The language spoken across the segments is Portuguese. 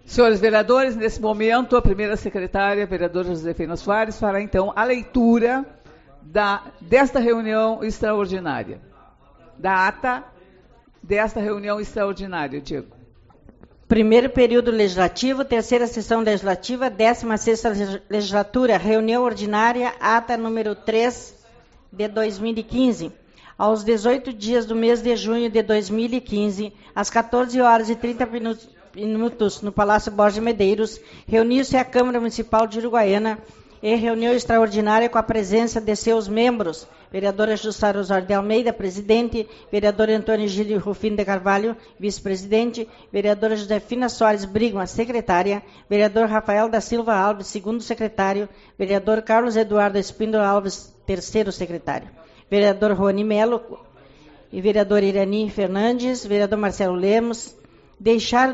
Senhores vereadores, nesse momento, a primeira secretária, a vereadora Josefina Soares, fará então a leitura desta reunião extraordinária. Da ata desta reunião extraordinária, Diego. Primeiro período legislativo, terceira sessão legislativa, 16ª legislatura, reunião ordinária, ata número 3 de 2015. Aos 18 dias do mês de junho de 2015, às 14 horas e 30 minutos, no Palácio Borges Medeiros, reuniu-se a Câmara Municipal de Uruguaiana em reunião extraordinária com a presença de seus membros, vereadora Jussara Osório de Almeida, presidente, vereador Antônio Gílio Rufino de Carvalho, vice-presidente, vereadora Josefina Soares Brigman, secretária, vereador Rafael da Silva Alves, segundo secretário, vereador Carlos Eduardo Espíndola Alves, terceiro secretário, vereador Rony Melo e vereador Irani Fernandes, vereador Marcelo Lemos, deixar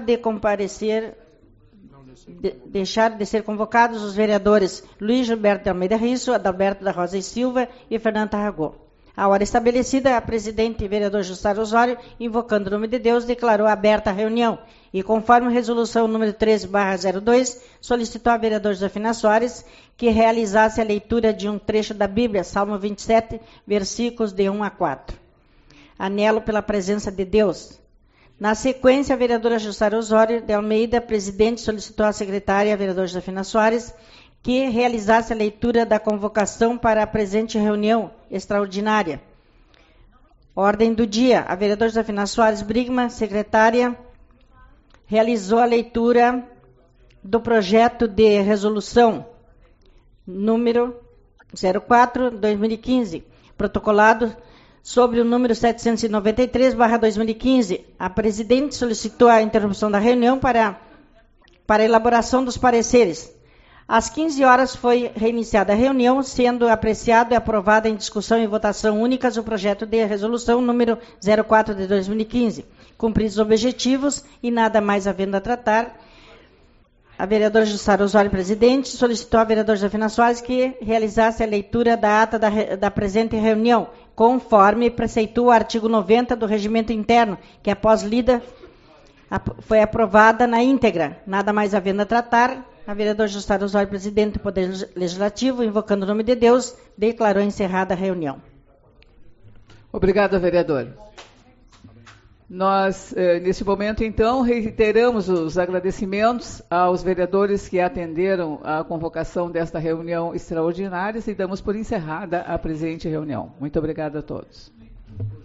de ser convocados os vereadores Luiz Gilberto de Almeida Risso, Adalberto da Rosa e Silva e Fernando Tarragó. A hora estabelecida, a presidente vereador Jussara Osório, invocando o nome de Deus, declarou aberta a reunião e, conforme a resolução número 13/02, solicitou à vereadora Josefina Soares que realizasse a leitura de um trecho da Bíblia, Salmo 27, versículos de 1 a 4. Anelo pela presença de Deus. Na sequência, a vereadora Jussara Osório de Almeida, presidente, solicitou à secretária, a vereadora Josefina Soares, que realizasse a leitura da convocação para a presente reunião extraordinária. Ordem do dia. A vereadora Josefina Soares Brigman, secretária, realizou a leitura do projeto de resolução número 04/2015, protocolado sobre o número 793/2015, a presidente solicitou a interrupção da reunião para a elaboração dos pareceres. Às 15 horas foi reiniciada a reunião, sendo apreciado e aprovado em discussão e votação únicas o projeto de resolução número 04/2015. Cumpridos os objetivos e nada mais havendo a tratar, a vereadora Jussara Osório, presidente, solicitou à vereadora Josefina Soares que realizasse a leitura da ata da presente reunião, conforme preceitua o artigo 90 do Regimento Interno, que após lida foi aprovada na íntegra. Nada mais havendo a tratar, a vereadora Jussara Osório, presidente do Poder Legislativo, invocando o nome de Deus, declarou encerrada a reunião. Obrigada, vereadora. Nós, nesse momento, então, reiteramos os agradecimentos aos vereadores que atenderam a convocação desta reunião extraordinária e damos por encerrada a presente reunião. Muito obrigada a todos.